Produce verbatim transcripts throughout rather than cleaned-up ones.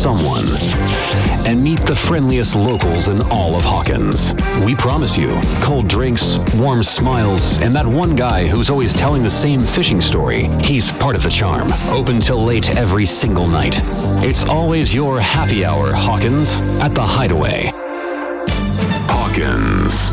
someone and meet the friendliest locals in all of Hawkins. We promise you cold drinks, warm smiles, and that one guy who's always telling the same fishing story. He's part of the charm. Open till late every single night. It's always your happy hour, Hawkins, at the Hideaway. Hawkins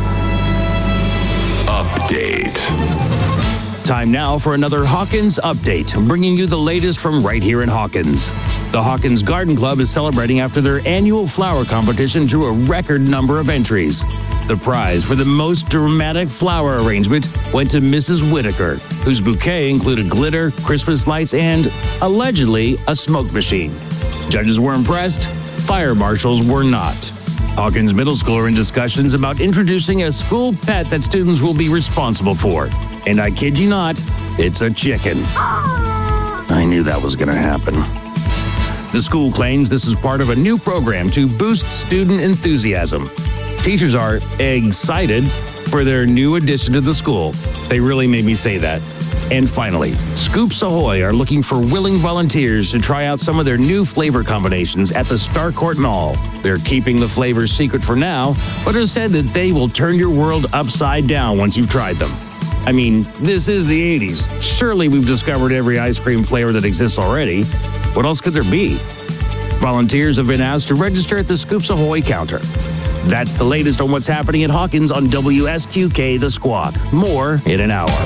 Update. Time now for another Hawkins Update, bringing you the latest from right here in Hawkins. The Hawkins Garden Club is celebrating after their annual flower competition drew a record number of entries. The prize for the most dramatic flower arrangement went to Missus Whitaker, whose bouquet included glitter, Christmas lights, and, allegedly, a smoke machine. Judges were impressed. Fire marshals were not. Hawkins Middle School are in discussions about introducing a school pet that students will be responsible for. And I kid you not, it's a chicken. I knew that was going to happen. The school claims this is part of a new program to boost student enthusiasm. Teachers are excited for their new addition to the school. They really made me say that. And finally, Scoops Ahoy are looking for willing volunteers to try out some of their new flavor combinations at the Starcourt Mall. They're keeping the flavors secret for now, but have said that they will turn your world upside down once you've tried them. I mean, this is the eighties. Surely we've discovered every ice cream flavor that exists already. What else could there be? Volunteers have been asked to register at the Scoops Ahoy counter. That's the latest on what's happening at Hawkins on W S Q K The Squawk. More in an hour.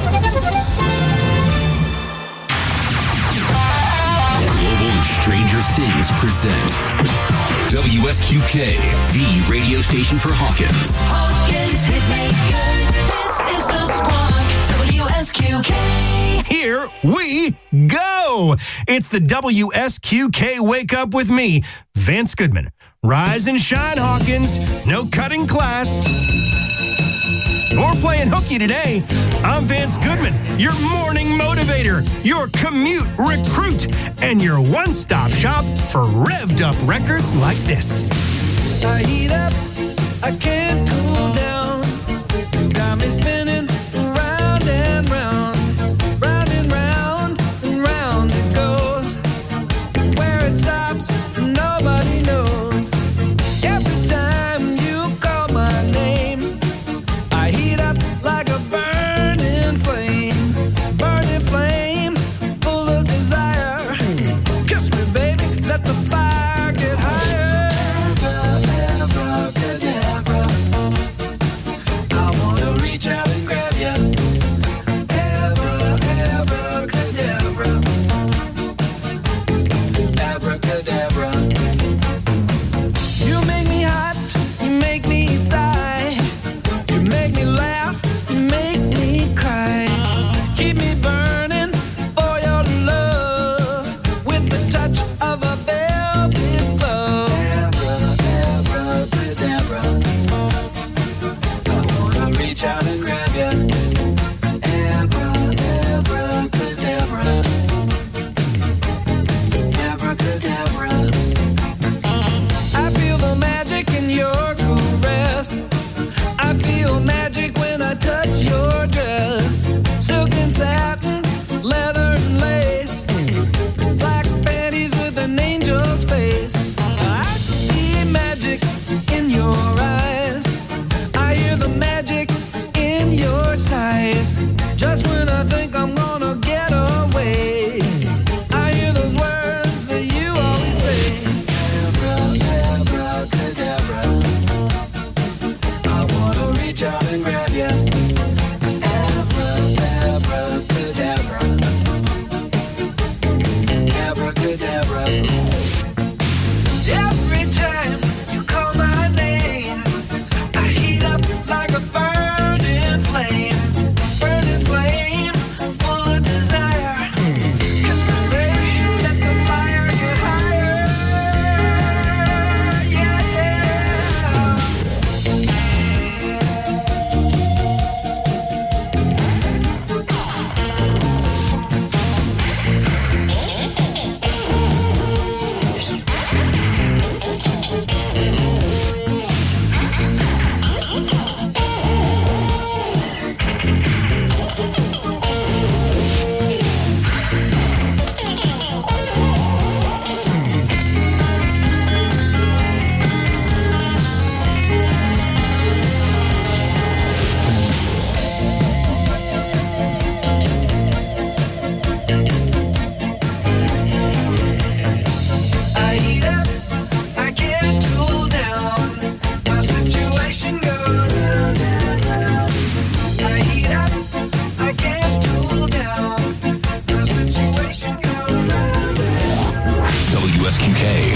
Global and Stranger Things present W S Q K, the radio station for Hawkins. Hawkins Hitmaker, this is The Squawk, W S Q K. Here we go. It's the W S Q K Wake Up with me, Vance Goodman. Rise and shine, Hawkins. No cutting class. We're playing hooky today. I'm Vance Goodman, your morning motivator, your commute recruit, and your one-stop shop for revved up records like this. I heat up, I can't cool down. Got me spinning round and round, round and round and round it goes. Where it stops, nobody knows. Every time you call my name, I heat up like a burning flame, burning flame, full of desire. Kiss me, baby, let the fire get higher. I wanna reach out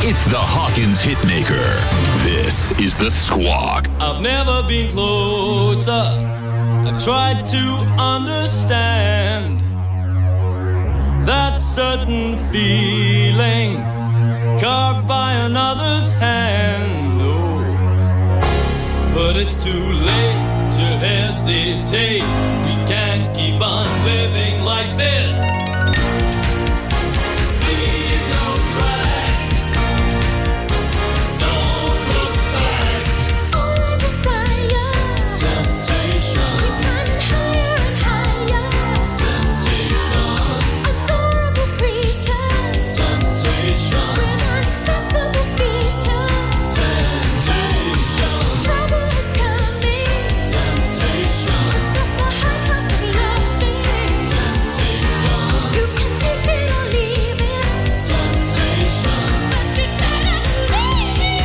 It's the Hawkins Hitmaker. This is The Squawk. I've never been closer. I've tried to understand that certain feeling carved by another's hand. Oh, but it's too late to hesitate. We can't keep on living like this. Leave no track. Don't look back. All I desire, Temptation, keep climbing higher and higher. temptation, Adorable creatures temptation, with unacceptable features. temptation, Trouble is coming. temptation, It's just the high cost of loving. temptation, You can take it or leave it, temptation. but you better believe it.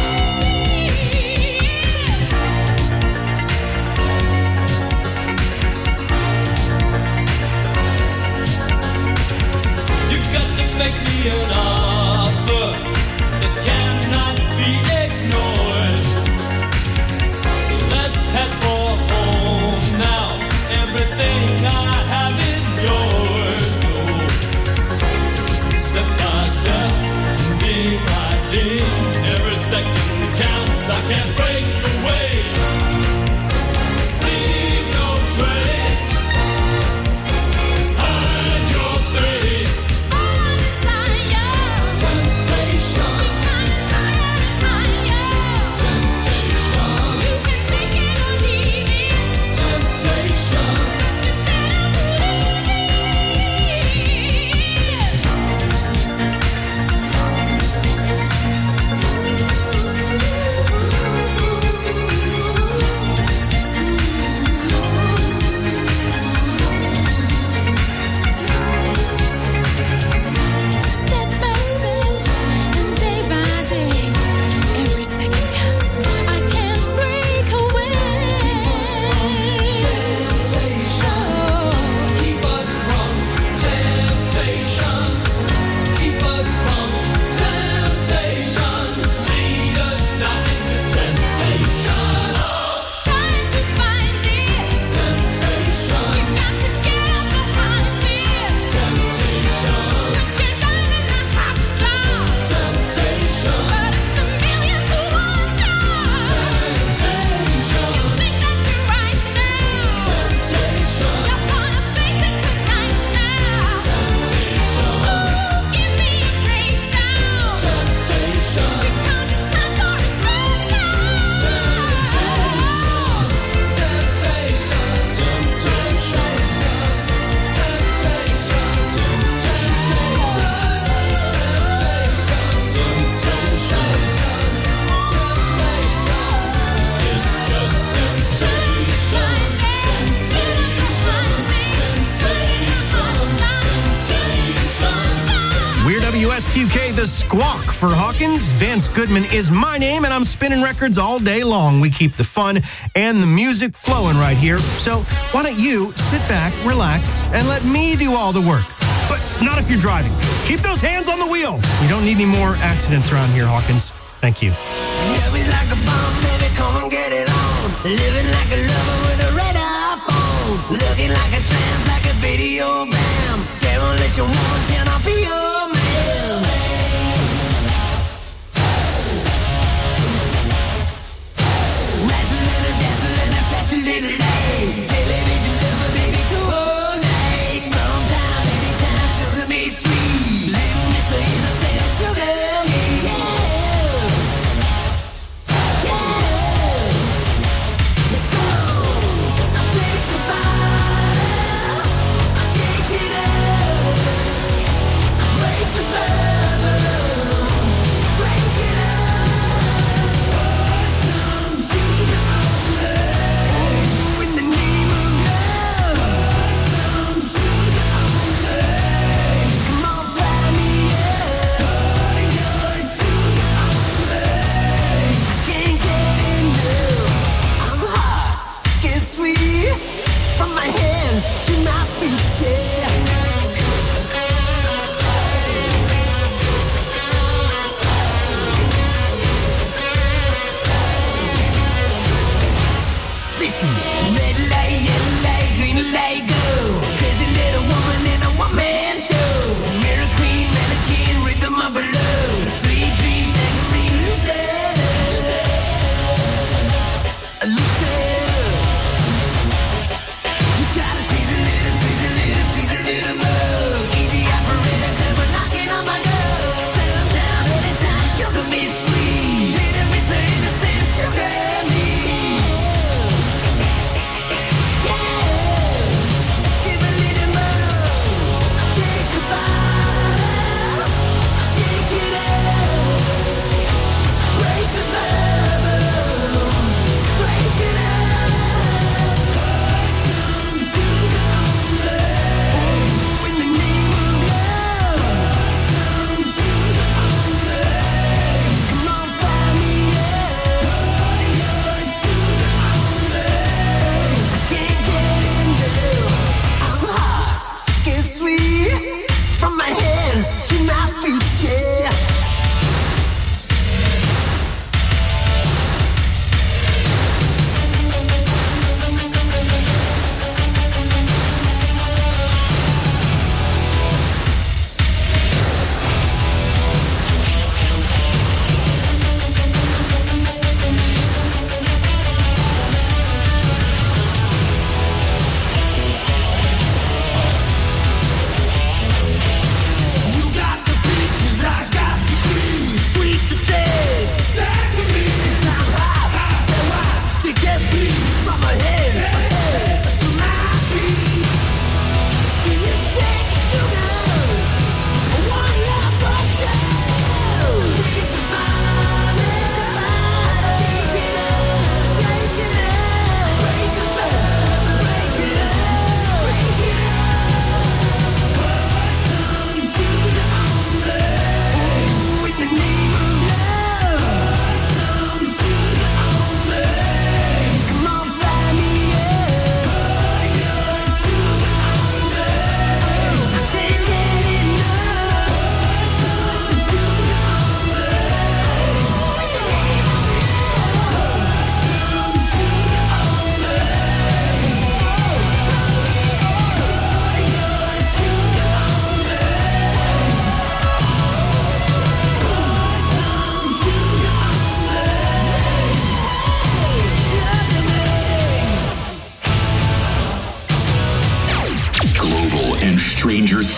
You got to make me an offer that cannot be ignored. So let's head for home now. Everything I have is yours. Oh, step by step, day by day, every second counts. I can't break away. Leave no trace. Hide your face. All I desire, Temptation, keep climbing higher and higher. temptation, You can take it or leave it, temptation. but you better Step by step and day by day, every second counts. I can't break away. Keep us from temptation. Keep us from temptation. Lead us not into temptation. Trying to find it, Temptation, you got to get up behind it. temptation, Put your love in the hot stars, temptation, but it's a million to one chance. temptation, You think that you're right now, temptation, you're gonna face it tonight now. temptation, Ooh, give me a breakdown, temptation. because it's time for a We're W S Q K, The Squawk for Hawkins. Vance Goodman is my name, and I'm spinning records all day long. We keep the fun and the music flowing right here. So why don't you sit back, relax, and let me do all the work. But not if you're driving. Keep those hands on the wheel. We don't need any more accidents around here, Hawkins. Thank you. Love is like a bomb, baby, come and get it on. Living like a lover with a red iPhone. Looking like a tramp, like a video bam. Demolition woman, can I be your man? Wrestling and dancing and a fashion little day. Television lover, baby, go all night. Sometime, anytime, sugar me sweet. Little miss of innocent sugar me, yeah. Take a bite, shake it up.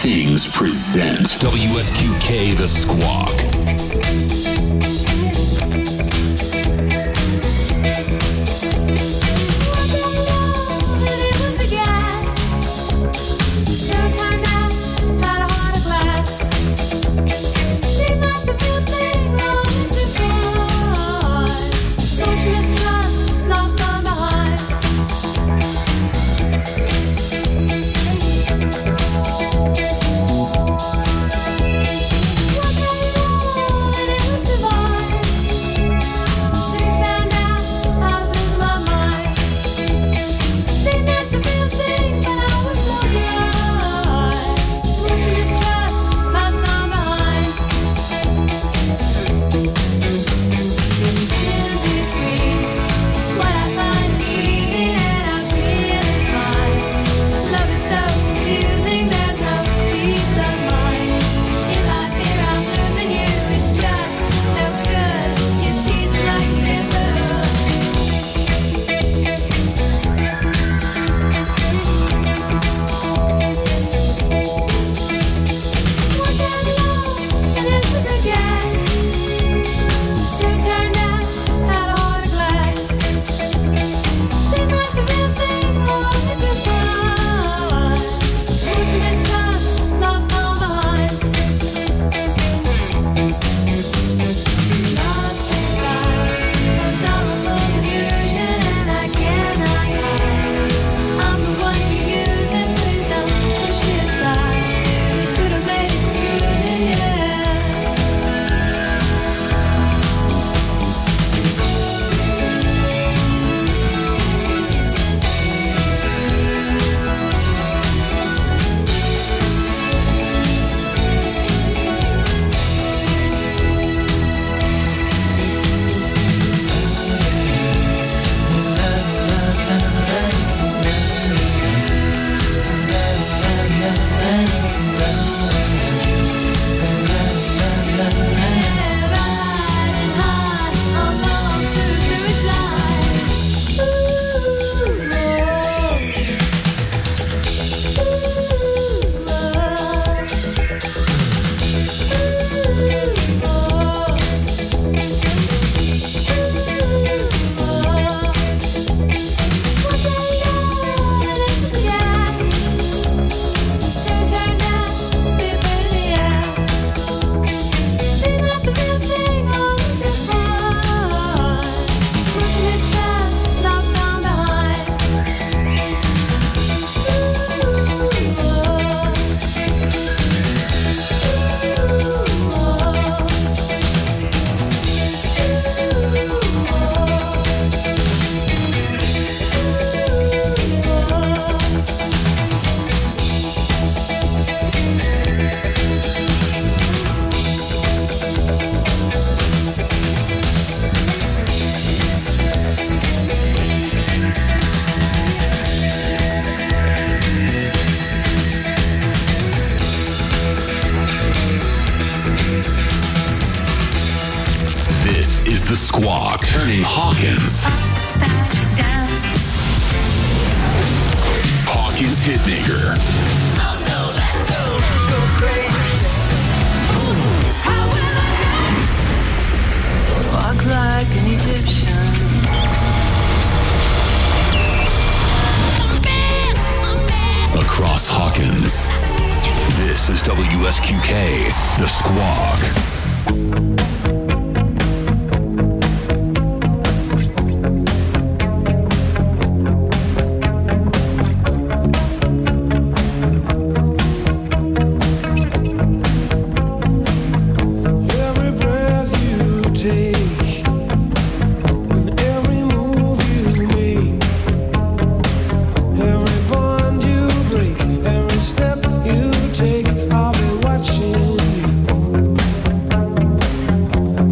Things present W S Q K The Squawk. This is The Squawk, turning Hawkins. Upside down. Hawkins Hitmaker. Oh no, let's go, let's go crazy. How will I Walk like an Egyptian. Across Hawkins. This is W S Q K, The Squawk. Every breath you take, and every move you make, every bond you break, every step you take, I'll be watching you.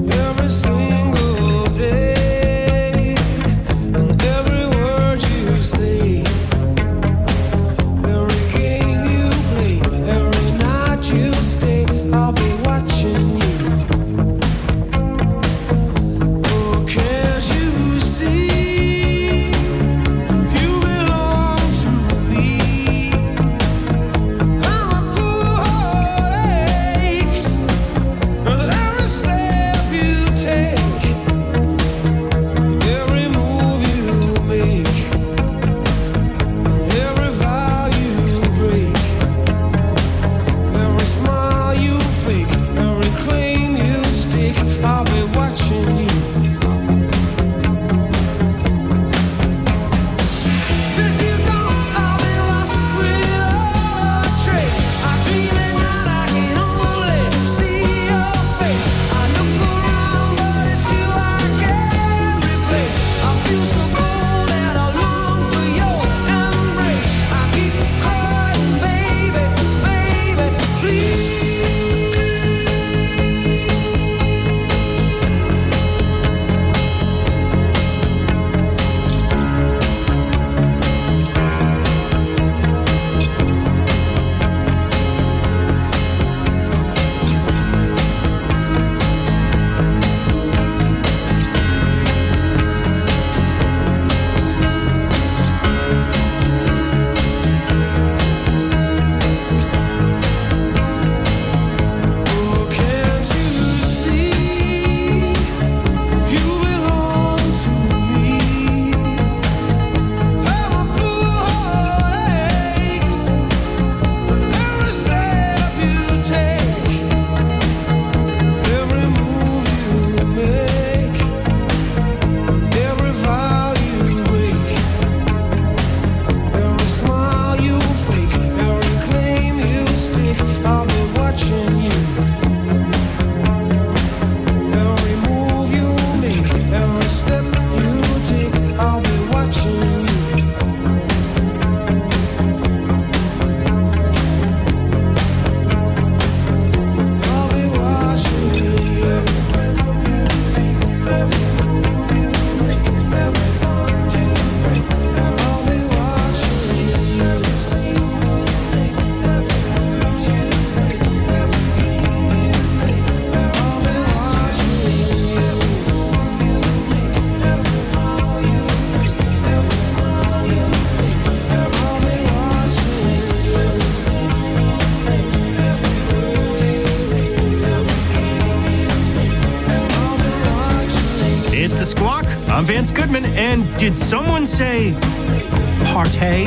It's The Squawk. I'm Vance Goodman. And did someone say partay?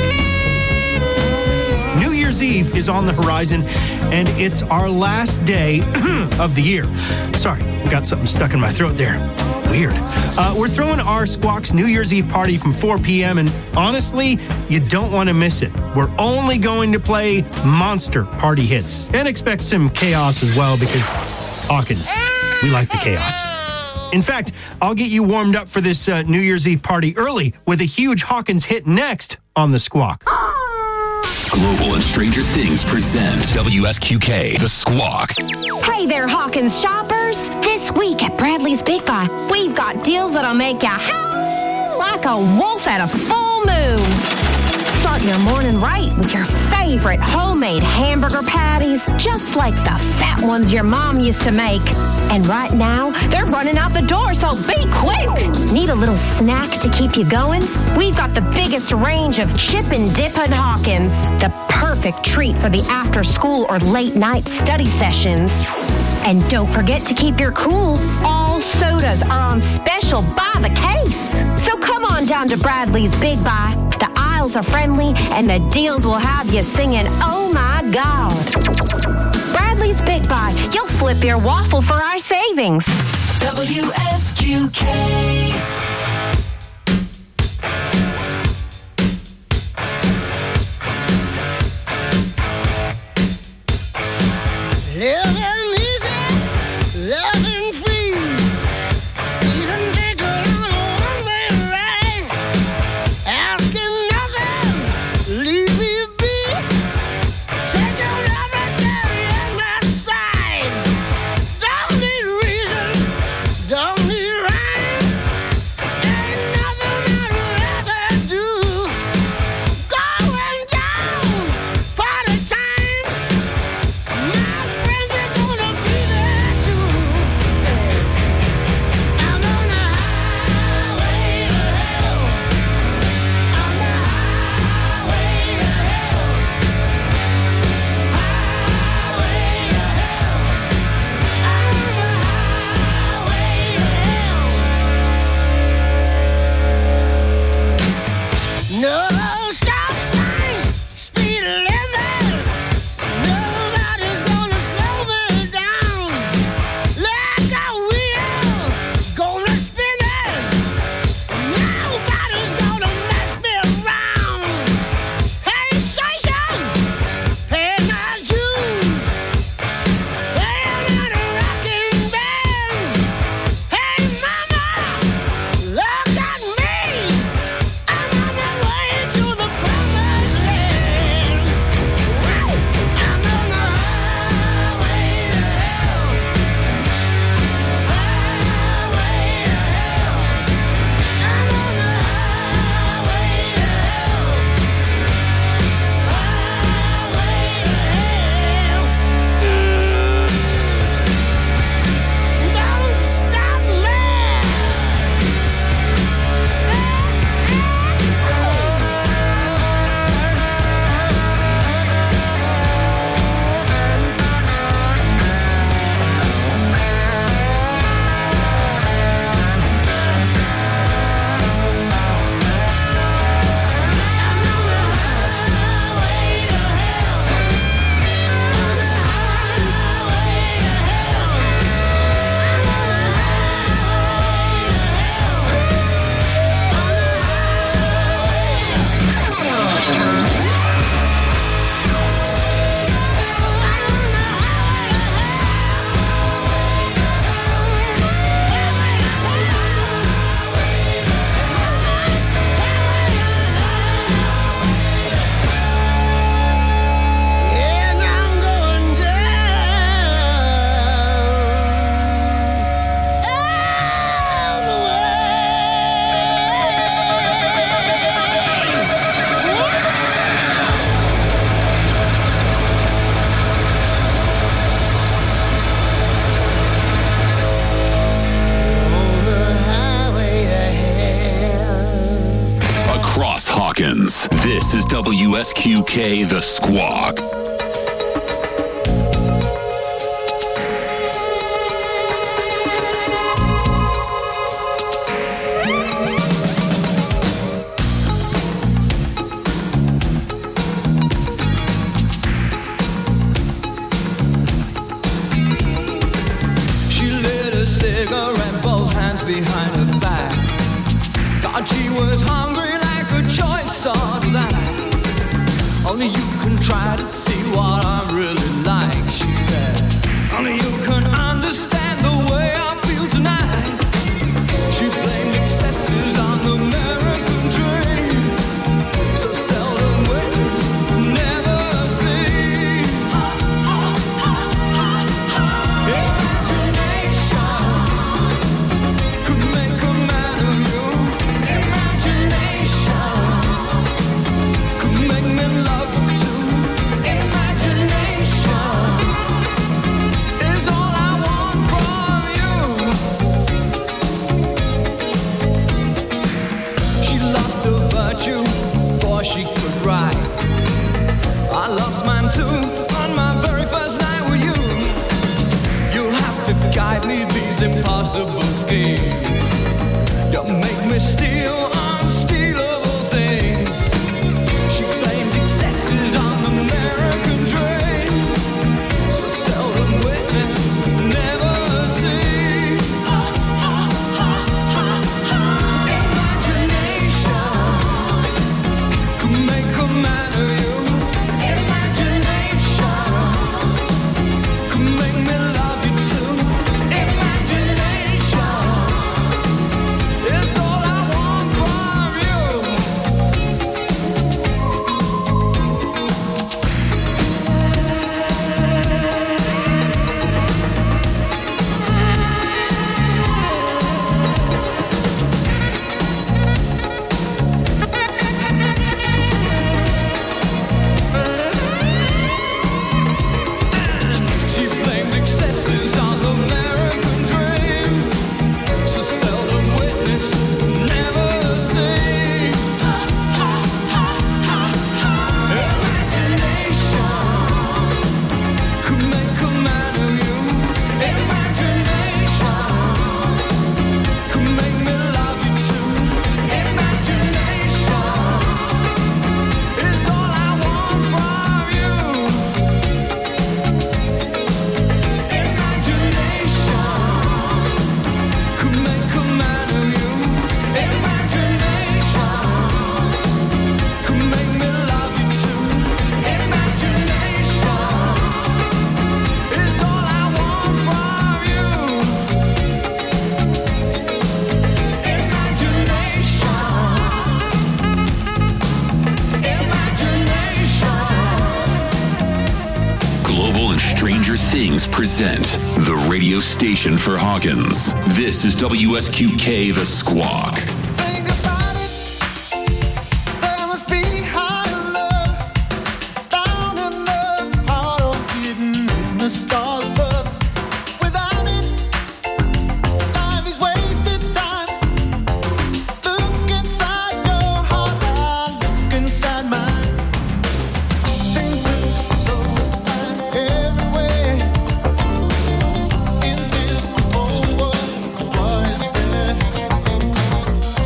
New Year's Eve is on the horizon, and it's our last day of the year. Sorry, got something stuck in my throat there. Weird. Uh, we're throwing our Squawk's New Year's Eve party from four p.m., and honestly, you don't want to miss it. We're only going to play monster party hits, and expect some chaos as well, because Hawkins, we like the chaos. In fact, I'll get you warmed up for this uh, New Year's Eve party early with a huge Hawkins hit next on The Squawk. Global and Stranger Things present W S Q K, The Squawk. Hey there, Hawkins shoppers. This week at Bradley's Big Buy, we've got deals that'll make you howl like a wolf at a full moon. Start your morning right with your favorite homemade hamburger patties, just like the fat ones your mom used to make. And right now, they're running out the door, so be quick. Need a little snack to keep you going? We've got the biggest range of chip and dip at Hawkins. The perfect treat for the after school or late night study sessions. And don't forget to keep your cool. All sodas are on special by the case. So come on down to Bradley's Big Buy. The aisles are friendly and the deals will have you singing, oh my God. Bradley's Big Buy. You'll flip your waffle for our savings. W S Q K. Living easy, loving free. Season ticket on a one-way ride. Asking nothing, leave me be. Take your everything in my stride. Don't need reason, don't need rhyme. Ain't nothing I'd rather do. Going down, party time. My friends are gonna be there too. I'm on the highway to hell. On the highway to hell. Highway to hell. I'm on the highway to hell. No stop signs, speed limit. Nobody's gonna slow me down. Like a wheel, gonna spin it. Nobody's gonna mess me around. Hey, station, pay my dues. Playing in a rocking band. Hey, mama, look at me. I'm on my way to the promised land. Woo! I'm on the highway to hell. Highway to hell. I'm on the highway to hell. Highway to hell. Don't stop And I'm going down all the way. On the highway to hell. Across Hawkins, this is W S Q K, The Squawk. behind her back. God, she was hungry like a choice of that. Only you can try to see what I'm really like, she said. Only you can understand the way I feel tonight. She blamed excesses on the American dream. So seldom witnessed, never seen. Imagination could make a man of you. Imagination could make me love you too. Imagination is all I want from you. She lost her virtue before she could write. I lost mine too on my very first night with you. You'll have to guide me these impossible schemes. You make me steal unstealable things. She blamed excesses on the American dream. So seldom witnessed, never seen. Imagination could make a man of you. Imagination could make me love you too. Imagination is all I want from you. She blamed excesses on the American dream. So seldom witnessed, never seen. Imagination could make a man of you. Imagination could make me love you too. Imagination is all I want from you. Imagination could make a man of you. Imagination could make me love you too. Imagination is all I want from you. Imagination. Imagination. Global and Stranger Things present the radio station for Hawkins. This is W S Q K The Squawk. Think about it. There must be higher love down in the heart of hidden in the stars above. Without it, life is wasted time. Look inside your heart, I look inside mine. Things look so bad everywhere in this whole world. What is there?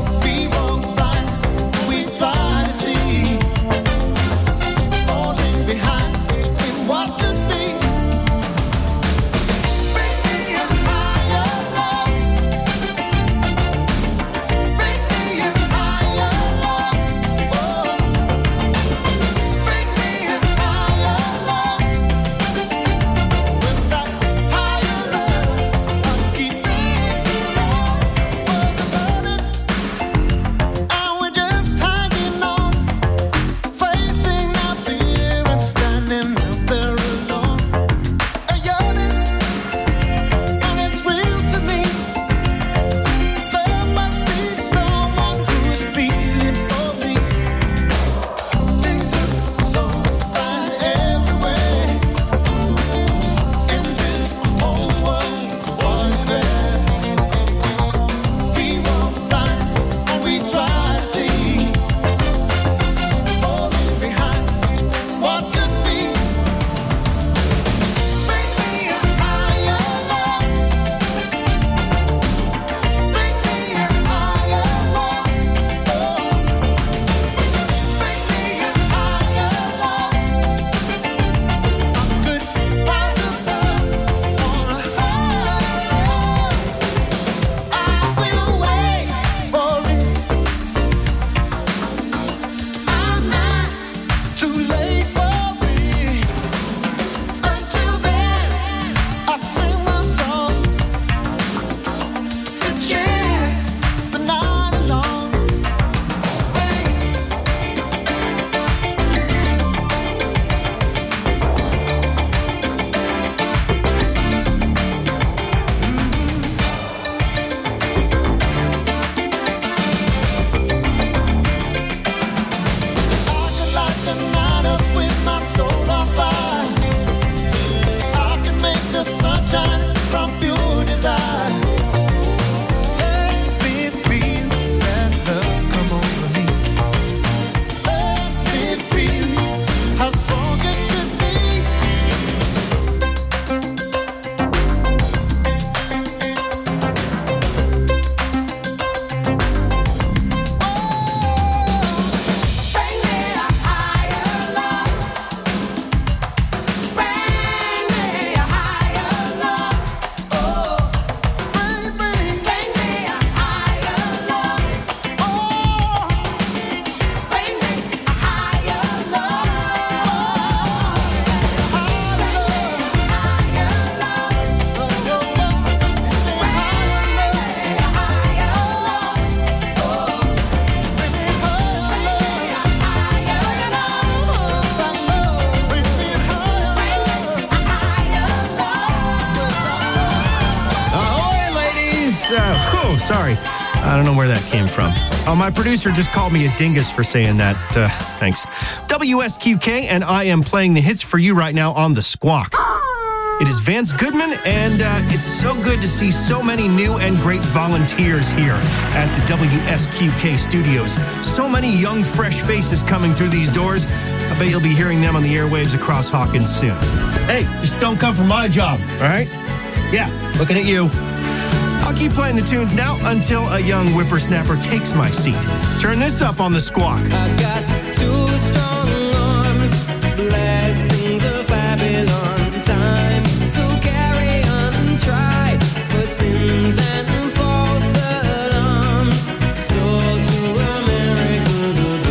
Sorry. I don't know where that came from. Oh, my producer just called me a dingus for saying that. Uh, thanks. W S Q K, and I am playing the hits for you right now on The Squawk. It is Vance Goodman, and uh, it's so good to see so many new and great volunteers here at the W S Q K studios. So many young, fresh faces coming through these doors. I bet you'll be hearing them on the airwaves across Hawkins soon. Hey, just don't come for my job, all right? Yeah, looking at you. I'll keep playing the tunes now until a young whippersnapper takes my seat. Turn this up on The Squawk. I got two strong arms, blessings of Babylon. Time to carry on and try for sins and false alarms. So to America the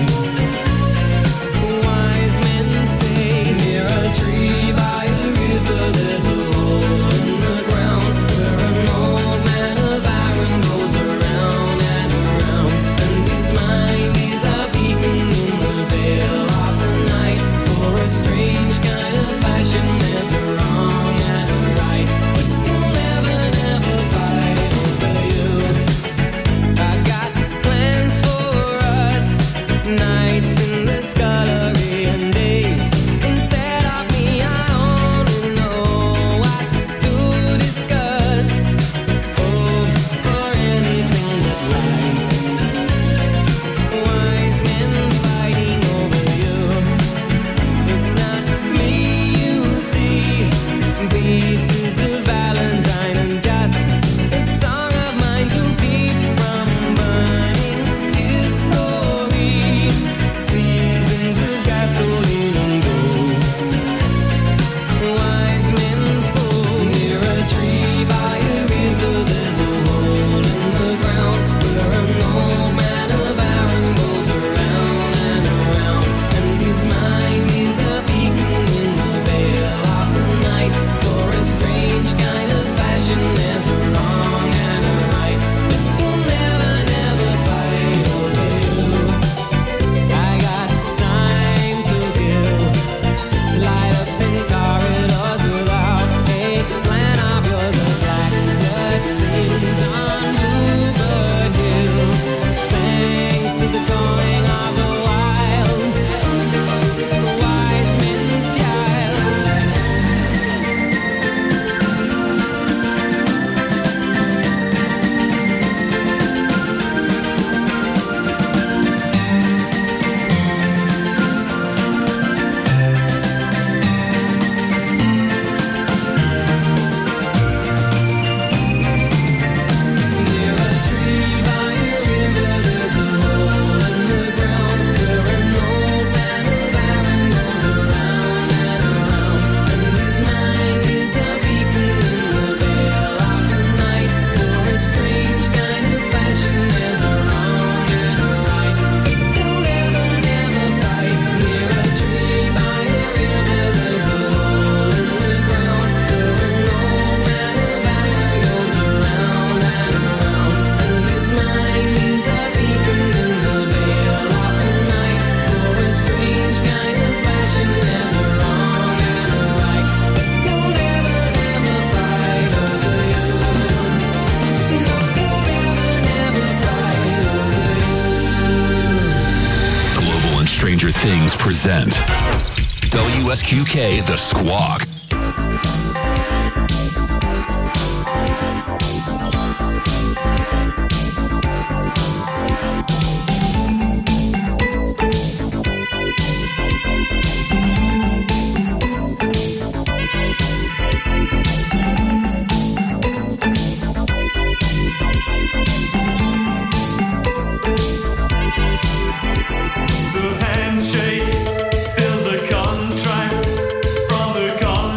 brave, wise men say near a tree by a river there's a hole in the ground where an old man of iron goes around and around, and his mind is a beacon in the veil of the night. For a strange kind of fashion there's a wrong and a right, but we'll never, never fight over you. I got plans for us, nights in the scullery and days instead of me. I only know what to discuss. Oh, for anything but right. Wise men fighting over you. It's not me you see. This is a Valentine and just a song of mine to keep from burning his story. Seasons of gasoline and gold. Wise men fall near a tree by a river. There's a hole in the ground where an old man of iron goes around and around, and his mind is a beacon in the veil of the night. For a strange kind of fashion there's a wrong and a right, but we'll never, never fight over you. I got time to kill, slide ups and corridors without a plan of yours. A blackbird sings on Bluebird Hill, thanks to the calling of the wild, the wise men's child. Near a tree by a river there's a hole in the ground where an old man of iron goes around and around, and his mind is a beacon in the veil of the night. For a strange kind of fashion there's a wrong and a right, but we'll never, never fight. Near a tree by a river there's a hole in the ground where an old man of iron goes around and around, and his mind is a beacon in the veil of the night. For a strange kind of fashion there's a wrong and a right, but we'll never, never fight over you. No, we'll never, never fight over you. Global and Stranger Things present W S Q K The Squawk. The handshake seals the contract from the con-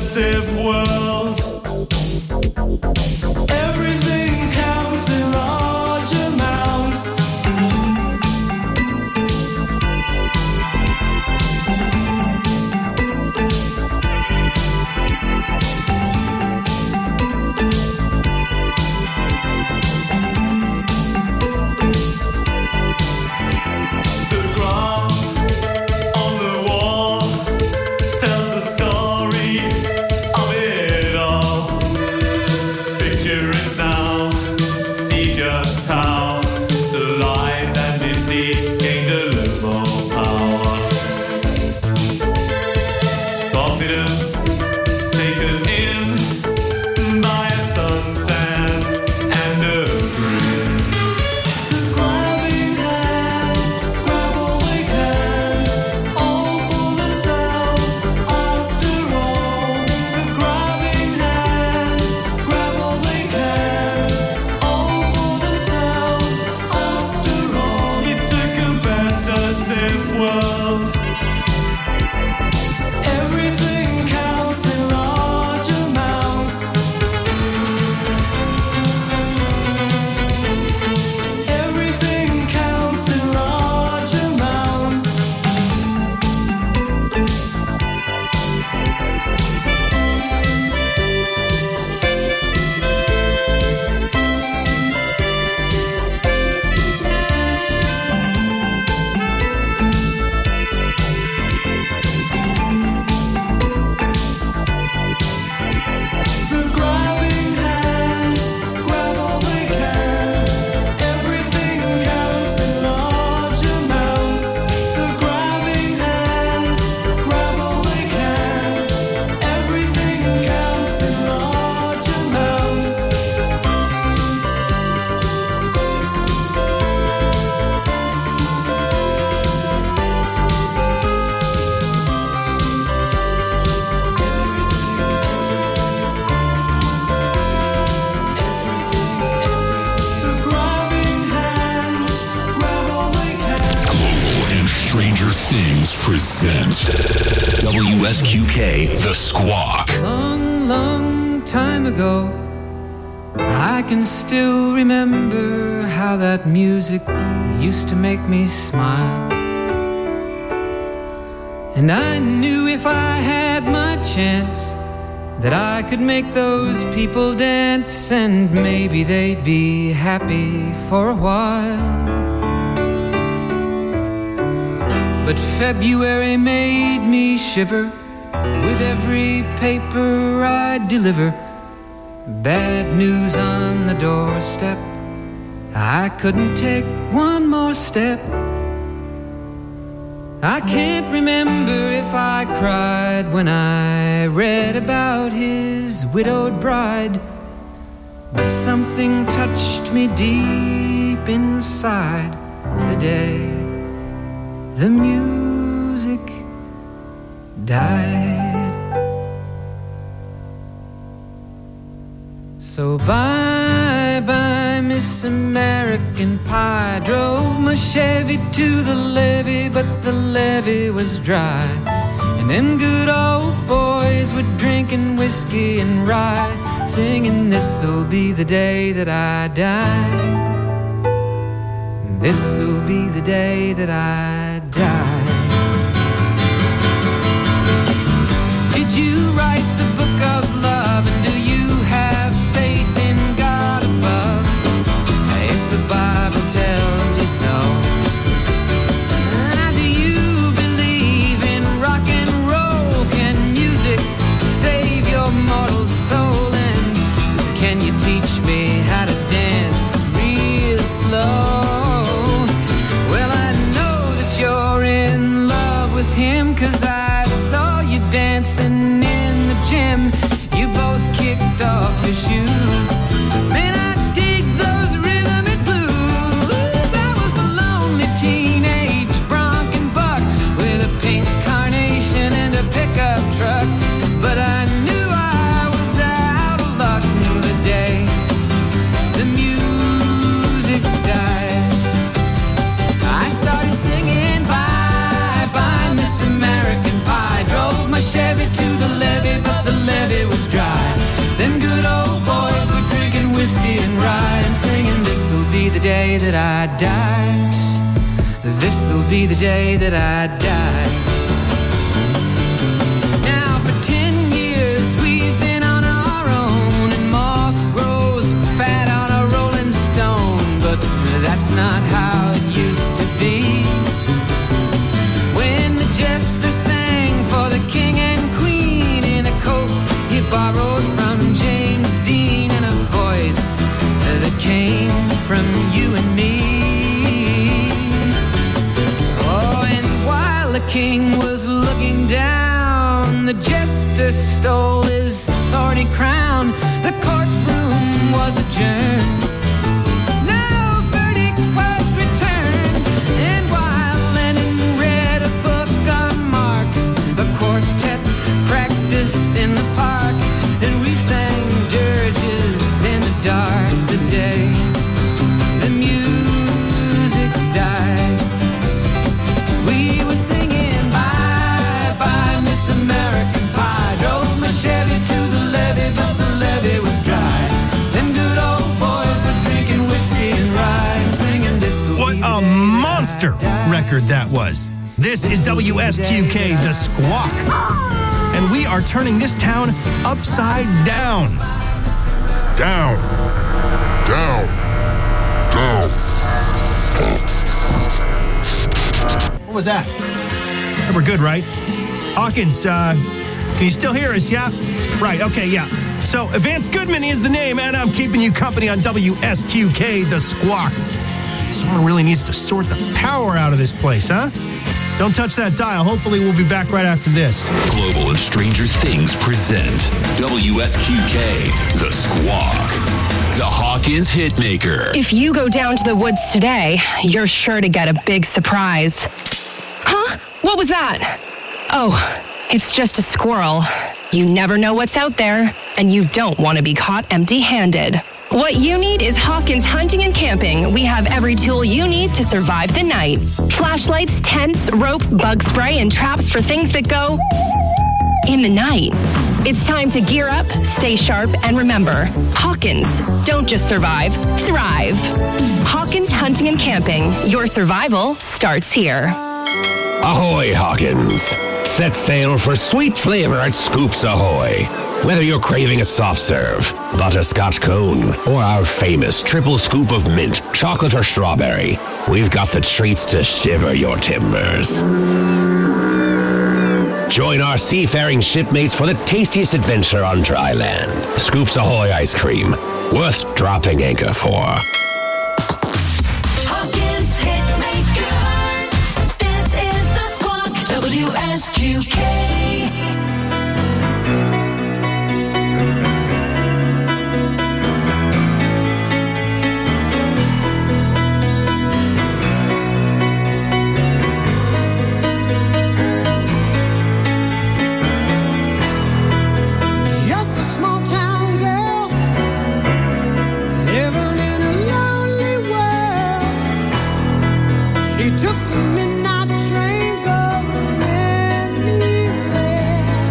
competitive world. Everything counts in large amounts. The graph on the wall tells the story of it all. Picture it now, see just how the lies and deceit gained a little more power. Confidence taken in by a suntan and a grin. The grabbing hands grab all they can, all for themselves after all. The grabbing hands grab all they can, all for themselves after all. It's a competitive world. Everything counts in large amounts. Everything counts in large amounts. The grabbing hands grab all they can. Everything counts in large amounts. The grabbing hands grab all they can. Everything counts in large amounts. The grabbing hands grab all they can. Global and Stranger Things present W S Q K The Squawk. Long, long time ago, I can still remember how that music used to make me smile. And I knew if I had my chance that I could make those people dance, and maybe they'd be happy for a while. But February made me shiver with every paper I deliver. Bad news on the doorstep. I couldn't take one more step. I can't remember if I cried when I read about his widowed bride, but something touched me deep inside the day the music died. So bye bye Miss American Pie. Drove my Chevy to the levee, but the levee was dry. And them good old boys were drinking whiskey and rye, singing this'll be the day that I die. This'll be the day that I die. Did you write the book of love, and do you have faith in God above? If the Bible tells you so. Ah, do you believe in rock and roll? Can music save your mortal soul? And can you teach me how to dance real slow? Well, I know that you're in love with him, 'cause I saw you dancing in the gym. You both kicked off your shoes. Man, I dig those rhythm and blues. I was a lonely teenage bronc and buck with a pink carnation and a pickup truck, but I knew I was out of luck the day the music died. I started singing bye bye Miss American Pie. Drove my Chevy to the levee, but the levee day that I die. This'll be the day that I die. Now for ten years we've been on our own, and moss grows fat on a rolling stone. But that's not how it used to be. When the jester sang for the king and queen in a coat he borrowed from James Dean, and a voice that came from you and me. Oh, and while the king was looking down, the jester stole his thorny crown. The courtroom was adjourned. No verdict was returned. And while Lenin read a book on Marx, the quartet practiced in the park, and we sang dirges in the dark. The day the music died, we were singing bye bye Miss American Pie. Drove my Chevy to the levee, but the levee was dry. Them good old boys were drinking whiskey and rye and singing this. What a monster record that was. This is W S Q K, The Squawk. And we are turning this town upside down. Down. Down. Down. What was that? We're good, right? Hawkins, uh, can you still hear us? Yeah? Right, okay, yeah. So, Vance Goodman is the name, and I'm keeping you company on W S Q K, The Squawk. Someone really needs to sort the power out of this place, huh? Don't touch that dial. Hopefully, we'll be back right after this. Global and Stranger Things present W S Q K, The Squawk, the Hawkins Hitmaker. If you go down to the woods today, you're sure to get a big surprise. Huh? What was that? Oh, it's just a squirrel. You never know what's out there, and you don't want to be caught empty-handed. What you need is Hawkins Hunting and Camping. We have every tool you need to survive the night. Flashlights, tents, rope, bug spray, and traps for things that go in the night. It's time to gear up, stay sharp, and remember, Hawkins, don't just survive, thrive. Hawkins Hunting and Camping. Your survival starts here. Ahoy, Hawkins! Set sail for sweet flavor at Scoops Ahoy. Whether you're craving a soft serve, butterscotch cone, or our famous triple scoop of mint, chocolate, or strawberry, we've got the treats to shiver your timbers. Join our seafaring shipmates for the tastiest adventure on dry land. Scoops Ahoy ice cream, worth dropping anchor for. Hawkins Hitmaker. This is the Squawk. W S Q K. Just a small town girl living in a lonely world. She took the midnight train going anywhere.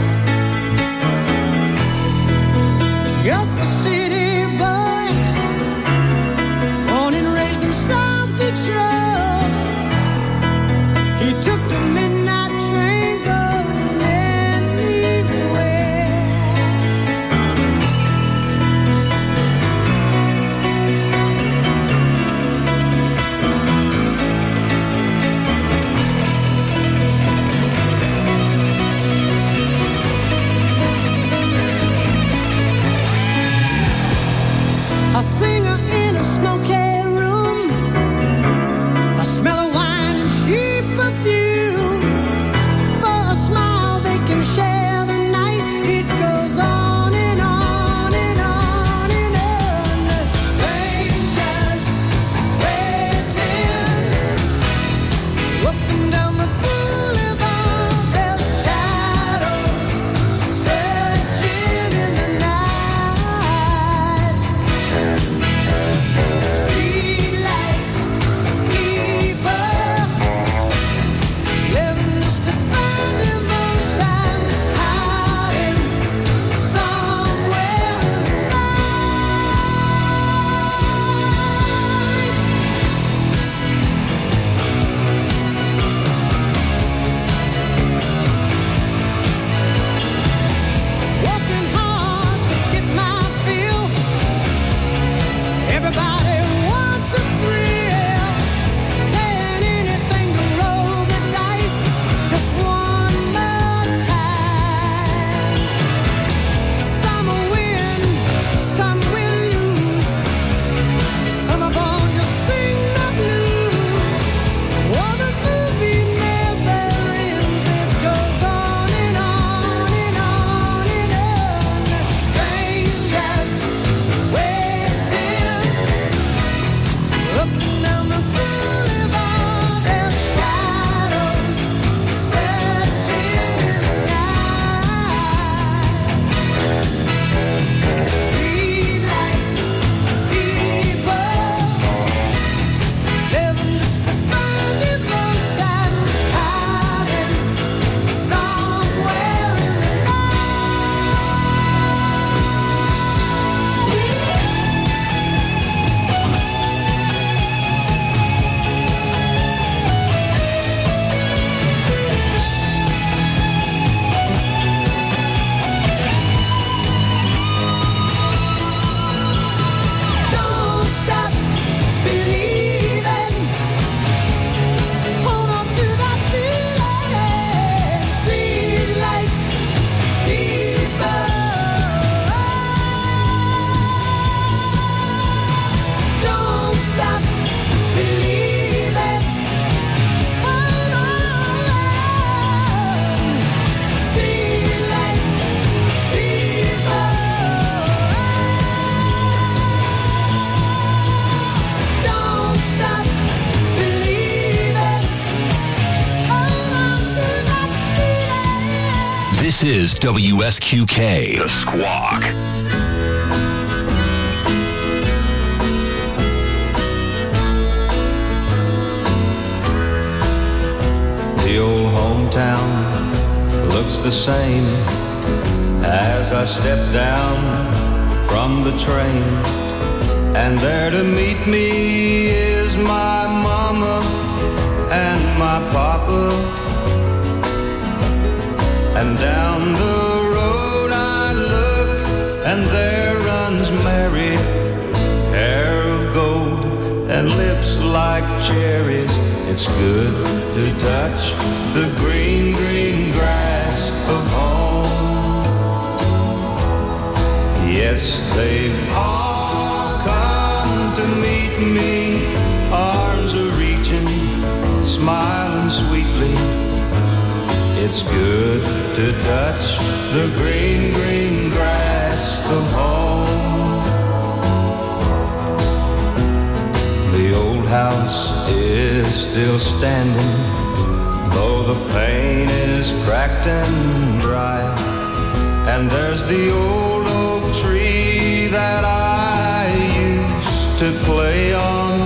This is W S Q K, The Squawk. The old hometown looks the same as I step down from the train. And there to meet me is my mama and my papa. And down the road I look, and there runs Mary, hair of gold and lips like cherries. It's good to touch the green, green grass of home. Yes, they've all come to meet me. Arms are reaching, smiling sweetly. It's good to touch the green, green grass of home. The old house is still standing, though the paint is cracked and dry. And there's the old oak tree that I used to play on.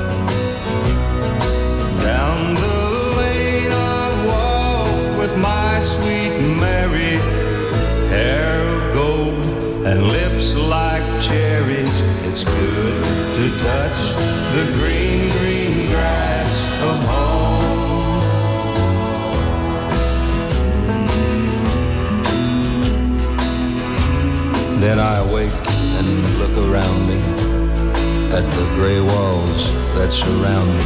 Down the lane I walk with my sweet Mary, hair of gold and lips like cherries. It's good to touch the green, green grass of home. Then I wake and look around me at the gray walls that surround me.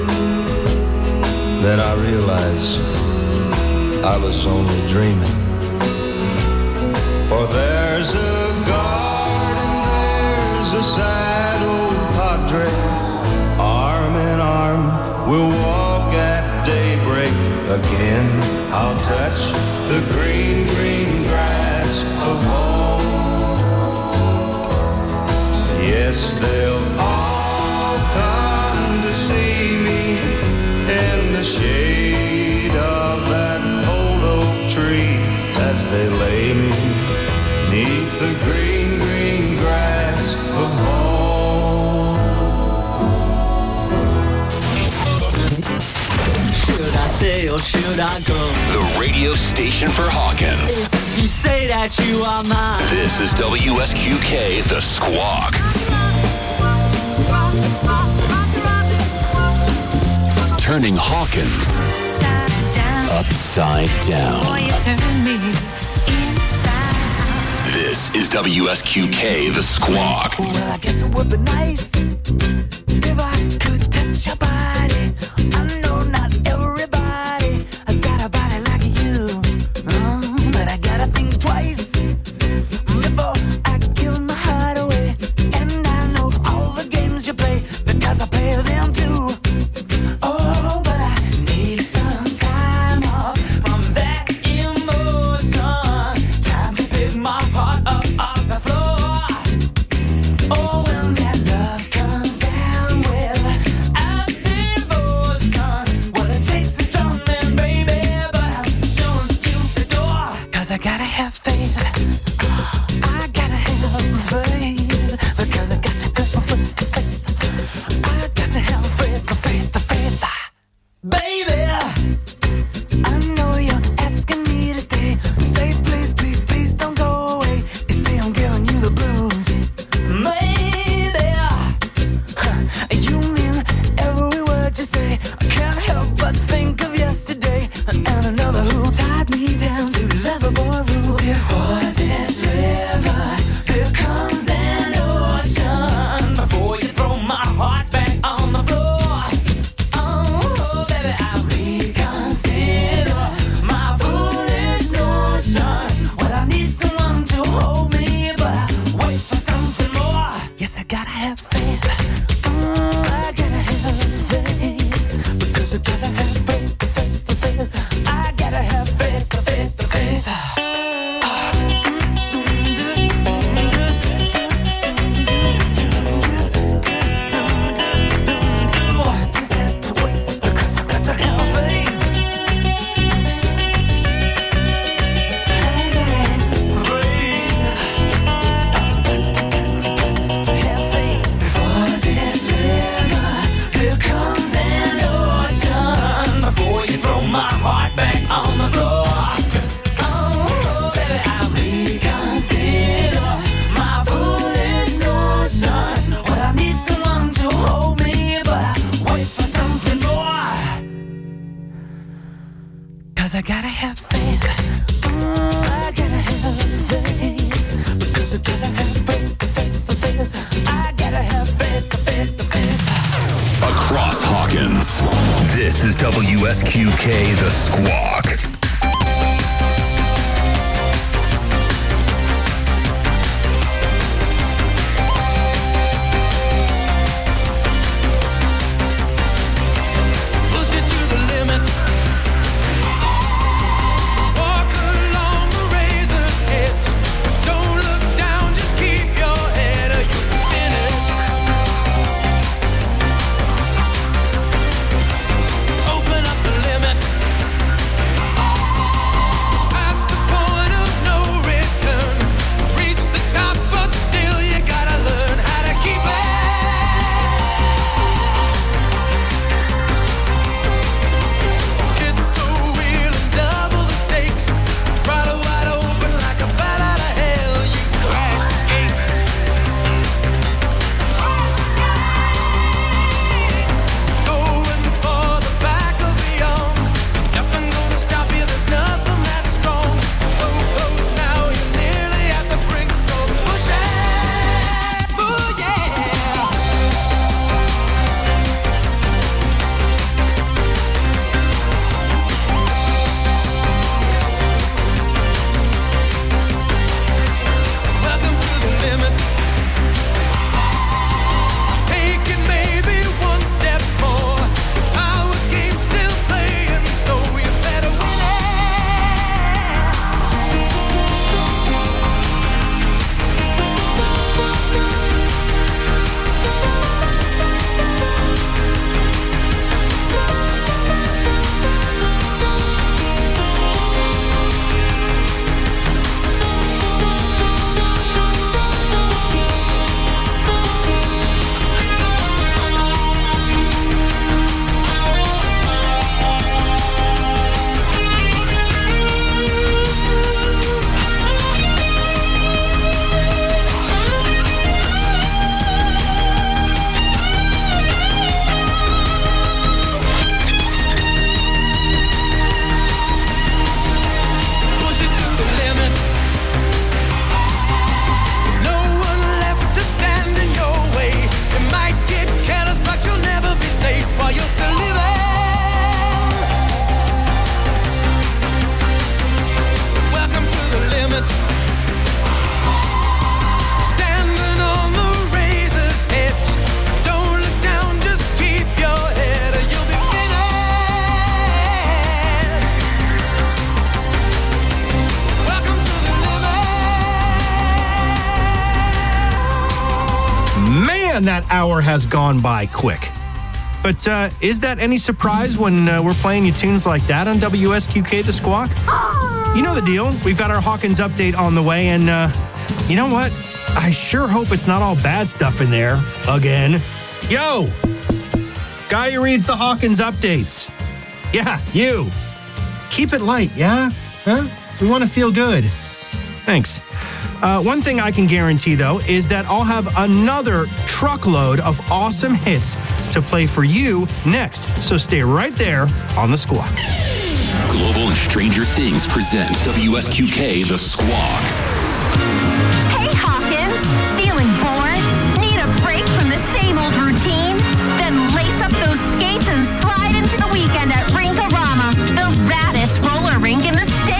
Then I realize I was only dreaming. For there's a garden, there's a sad old padre. Arm in arm, we'll walk at daybreak. Again, I'll touch the green, green grass of home. Yes, they'll all come to see me in the shade of that old oak tree as they lay me neath the green, green grass of home. Should I stay or should I go? The radio station for Hawkins. You say that you are mine. This is W S Q K, The Squawk. Turning Hawkins upside down. Boy, you turn me inside. This is W S Q K, The Squawk. Well, I guess it would be nice if I could touch your body. I know not everybody has got a body like you, um, but I gotta think twice before I give my heart away. And I know all the games you play because I play them too. Oh, but I need some time off from that emotion. Time to pick my heart up off the floor. Oh, when that love comes down without devotion, well, it takes a strong man, baby, but I'm showing you the door. 'Cause I gotta have faith. I gotta have faith. Because I got to have faith. I got to have faith, faith, faith. Baby, I know you're asking me to stay. Say please, please, please don't go away. You say I'm giving you the blues. Maybe huh, you mean every word you say. I can't help but think of yesterday and another who tied me down to Loverboy rule. Before this river, here comes an ocean. Before you throw my heart back on the floor. Oh, baby, I reconsider my foolish notion. Well, I need someone to hold me, but I wait for something more. Yes, I gotta have faith. Mm, I gotta have faith. Because I gotta have faith, faith, faith. I gotta have faith, faith, faith. back on the floor. Oh, baby, I reconsider my foolish notion. Well, I need someone to hold me, but I wait for something more. Cause I gotta have faith. Mm, I gotta have faith. Because I gotta have faith, faith, faith. I gotta have faith, faith, faith. Across Hawkins, this is W S Q K The Squawk. Push it to the limit. Walk along the razor's edge. Don't look down, just keep your head or you'll be finished. Open up the limit. Past the point of no return. Reach the top, but still you gotta learn how to keep it. Hit the wheel and double the stakes. Throttle wide open like a bat out of hell. You crash the gate. Going for the back of beyond. Nothing gonna stop you. There's nothing that strong. So close now, you're nearly at the brink. So push it. Oh yeah. Welcome to the limit. Take it maybe one step more. Our game's still playing, so you better win Push it to the limit. There's no one left to stand in your way. You might get careless, but you'll never be safe while you're still living. Welcome to the limit. Standing on the razor's edge. So don't look down, just keep your head or you'll be finished. Welcome to the limit. Man, that hour has gone by quick. But uh, is that any surprise when uh, we're playing you tunes like that on W S Q K The Squawk? You know the deal. We've got our Hawkins update on the way, and uh, you know what? I sure hope it's not all bad stuff in there again. Yo, guy who reads the Hawkins updates. Yeah, you. Keep it light, yeah? Huh? We want to feel good. Thanks. Uh, one thing I can guarantee, though, is that I'll have another truckload of awesome hits to play for you next. So stay right there on The Squawk. Global and Stranger Things present W S Q K The Squawk. Hey, Hawkins. Feeling bored? Need a break from the same old routine? Then lace up those skates and slide into the weekend at Rink-A-Rama, the raddest roller rink in the state.